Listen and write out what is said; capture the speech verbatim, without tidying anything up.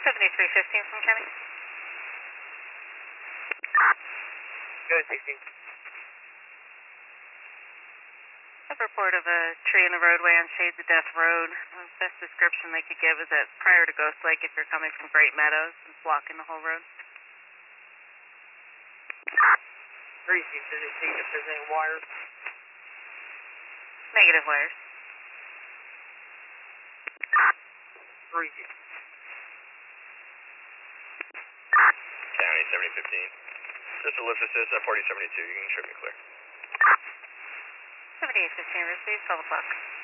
seventy-three fifteen from County. Go ahead, sixteen. A report of a tree in the roadway on Shades of Death Road. The best description they could give is that prior to Ghost Lake, if you're coming from Great Meadows, it's blocking the whole road. Three six, does it see if there's any wires? Negative wires. Three six. County seventy fifteen. Just a lift assist at forty seventy-two. You can trip me clear. seventy-eight fifteen received, twelve o'clock.